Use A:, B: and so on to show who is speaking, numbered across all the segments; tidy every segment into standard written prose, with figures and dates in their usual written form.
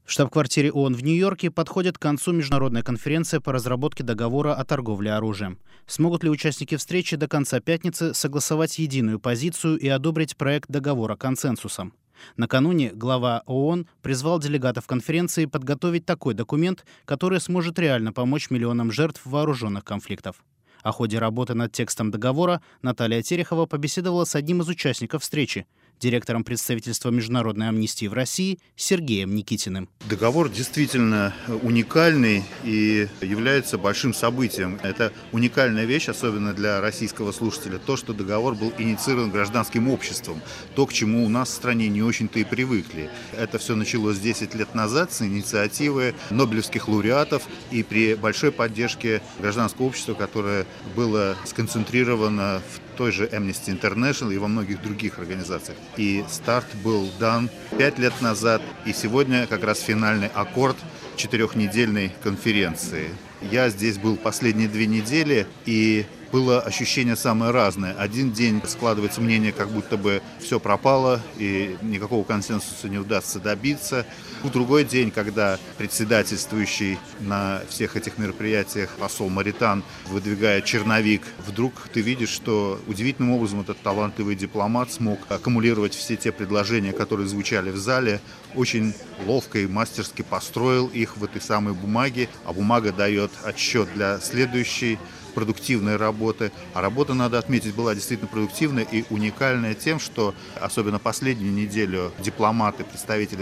A: В штаб-квартире ООН в Нью-Йорке подходит к концу международная конференция по разработке договора о торговле оружием. Смогут ли участники встречи до конца пятницы согласовать единую позицию и одобрить проект договора консенсусом? Накануне глава ООН призвал делегатов конференции подготовить такой документ, который сможет реально помочь миллионам жертв вооруженных конфликтов. О ходе работы над текстом договора Наталья Терехова побеседовала с одним из участников встречи, директором представительства Международной амнистии в России Сергеем Никитиным.
B: Договор действительно уникальный и является большим событием. Это уникальная вещь, особенно для российского слушателя, то, что договор был инициирован гражданским обществом, то, к чему у нас в стране не очень-то и привыкли. Это все началось 10 лет назад с инициативы нобелевских лауреатов и при большой поддержке гражданского общества, которое было сконцентрировано в той же Amnesty International и во многих других организациях. И старт был дан 5 лет назад, и сегодня как раз финальный аккорд 4-недельной конференции. Я здесь был последние 2 недели, и было ощущение самое разное. Один день складывается мнение, как будто бы все пропало, и никакого консенсуса не удастся добиться. В другой день, когда председательствующий на всех этих мероприятиях посол Маритан выдвигает черновик, вдруг ты видишь, что удивительным образом этот талантливый дипломат смог аккумулировать все те предложения, которые звучали в зале, очень ловко и мастерски построил их в этой самой бумаге, а бумага дает отсчет для следующей продуктивной работы. А работа, надо отметить, была действительно продуктивная и уникальная тем, что особенно последнюю неделю дипломаты, представители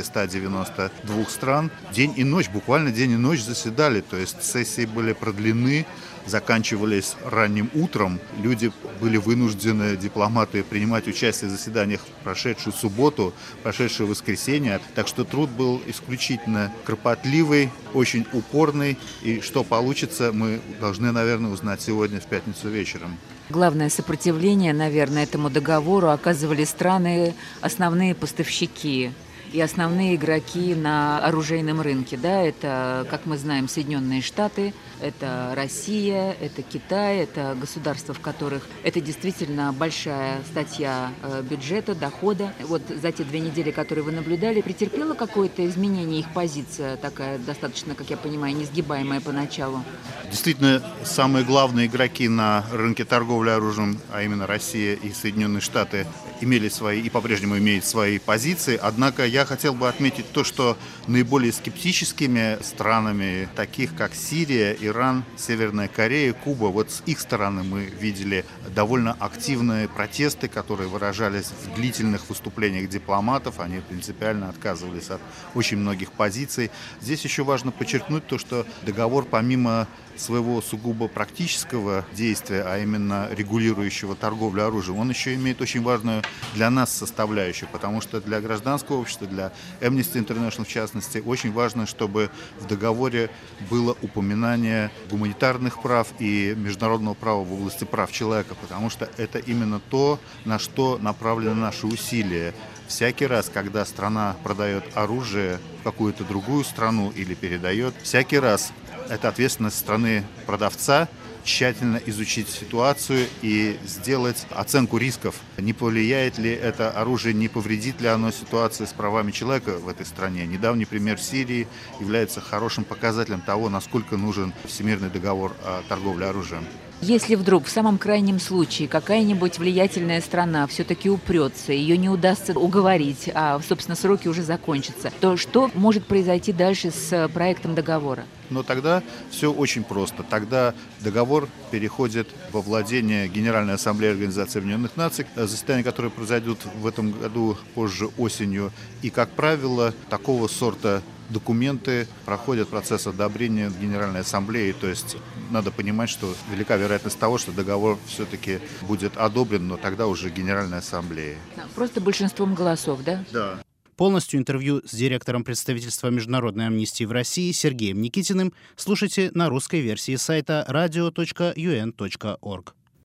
B: 192 стран, день и ночь, буквально день и ночь заседали. То есть сессии были продлены, заканчивались ранним утром. Люди были вынуждены, дипломаты, принимать участие в заседаниях в прошедшую субботу, прошедшее воскресенье. Так что труд был исключительно кропотливый, очень упорный. И что получится, мы должны, наверное, узнать сегодня в пятницу вечером.
C: Главное сопротивление, наверное, этому договору оказывали страны, основные поставщики и основные игроки на оружейном рынке. Да, это, как мы знаем, Соединенные Штаты, это Россия, это Китай, это государства, в которых это действительно большая статья бюджета, дохода. Вот за те 2 недели, которые вы наблюдали, претерпела какое-то изменение их позиция, такая достаточно, как я понимаю, несгибаемая поначалу?
B: Действительно, самые главные игроки на рынке торговли оружием, а именно Россия и Соединенные Штаты, имели свои и по-прежнему имеют свои позиции. Однако я хотел бы отметить то, что наиболее скептическими странами, таких как Сирия, Иран, Северная Корея, Куба, вот с их стороны мы видели довольно активные протесты, которые выражались в длительных выступлениях дипломатов. Они принципиально отказывались от очень многих позиций. Здесь еще важно подчеркнуть то, что договор, помимо своего сугубо практического действия, а именно регулирующего торговлю оружием, он еще имеет очень важную для нас составляющую, потому что для гражданского общества, для Amnesty International в частности, очень важно, чтобы в договоре было упоминание гуманитарных прав и международного права в области прав человека, потому что это именно то, на что направлены наши усилия. Всякий раз, когда страна продает оружие в какую-то другую страну или передает, всякий раз это ответственность страны продавца тщательно изучить ситуацию и сделать оценку рисков. Не повлияет ли это оружие, не повредит ли оно ситуации с правами человека в этой стране. Недавний пример Сирии является хорошим показателем того, насколько нужен Всемирный договор о торговле оружием.
C: Если вдруг в самом крайнем случае какая-нибудь влиятельная страна все-таки упрется, ее не удастся уговорить, а, собственно, сроки уже закончатся, то что может произойти дальше с проектом договора?
B: Но тогда все очень просто. Тогда договор переходит во владение Генеральной Ассамблеи Организации Объединенных Наций, заседания, которые произойдут в этом году позже осенью. И, как правило, такого сорта документы проходят процесс одобрения Генеральной Ассамблеи, то есть надо понимать, что велика вероятность того, что договор все-таки будет одобрен, но тогда уже Генеральной Ассамблеей.
C: Просто большинством голосов, да?
B: Да.
A: Полностью интервью с директором представительства Международной амнистии в России Сергеем Никитиным слушайте на русской версии сайта radio.un.org.